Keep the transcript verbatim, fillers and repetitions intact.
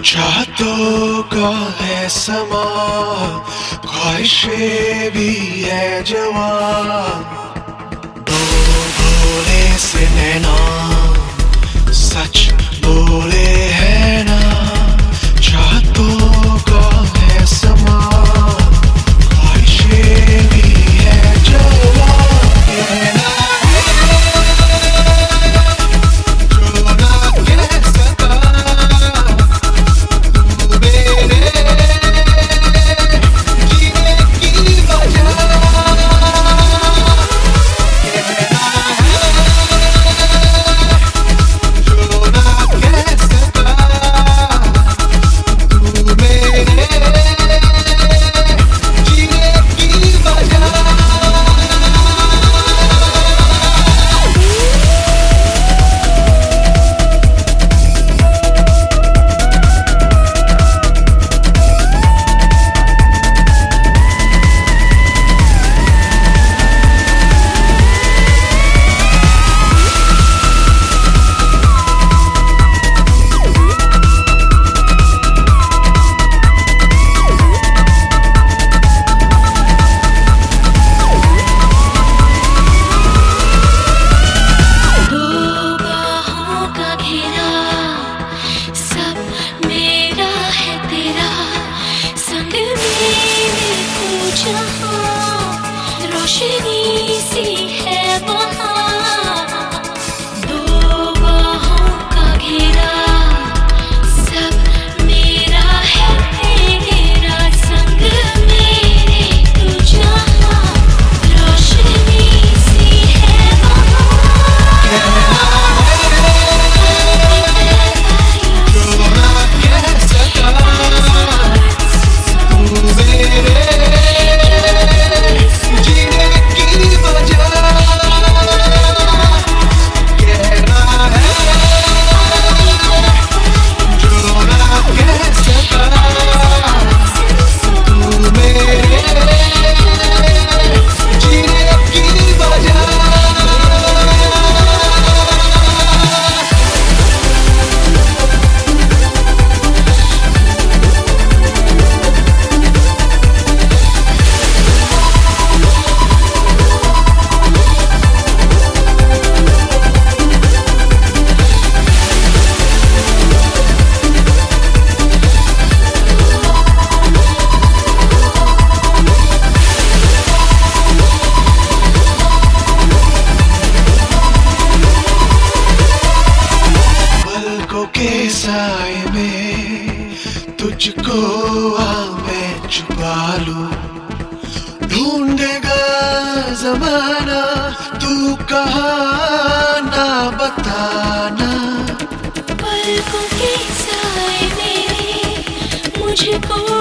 चाहतों का है समा, ख्वाहिशें भी है जवान। दो भोले से नैना सच बोले है ना, चाहतों का है समा, ख्वाहिशें भी है जवान। कहना रोशनी सी है वहाँ, दो बाहों का घेरा, सब मेरा है तेरा, संग मेरे तू जहाँ, रोशनी सी है वहाँ। के साए में तुझको आ मैं छुपा लूं, ढूंढेगा जमाना तू कहाँ ना बताना। पलकों के साए में मुझको